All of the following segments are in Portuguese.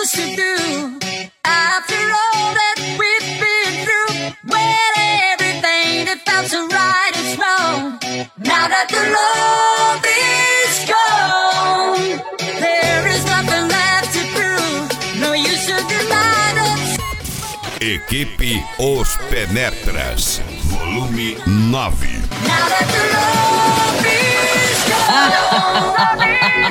used to do. After all that we've been through, when everything that felt so right is wrong. Now that the love is gone, there is nothing left to prove. No use to deny that. Equipe Os Penetras, volume 9. Now that the love is gone.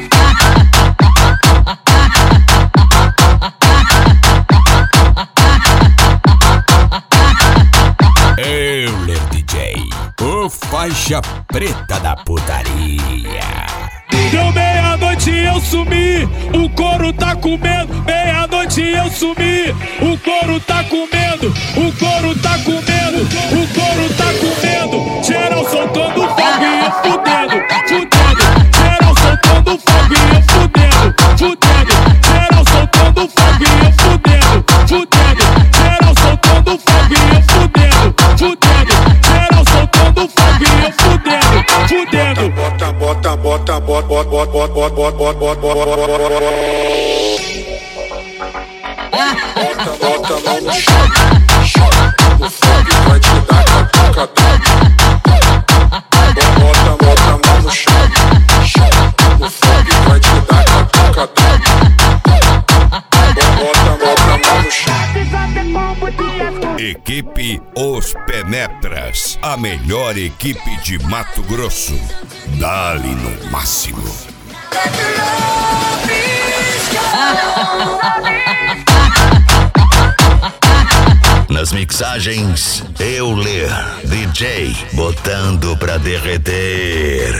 Euler DJ, o faixa preta da putaria. Deu meia-noite eu sumi, o couro tá comendo. Meia-noite eu sumi, o couro tá comendo. O couro tá comendo, o couro tá comendo. Geral soltando foguinho, fudendo, fudendo. Geral soltando foguinho, fudendo, fudendo. Geral soltando foguinho, fudendo, fudendo. Geral soltando foguinho, fudendo, fudendo. Geral soltando foguinho, fudendo, fudendo. Bota, bota, bota, bota, bota, bota, bota, bota, bota, bota, bota a mão no chão, o fogo vai te dar catucadão. Bota a mão no chão, o fogo vai te dar catucadão. Bota a mão no chão. Equipe Os Penetras, a melhor equipe de Mato Grosso. Dá-lhe no máximo. Nas mixagens, Euler DJ, botando pra derreter.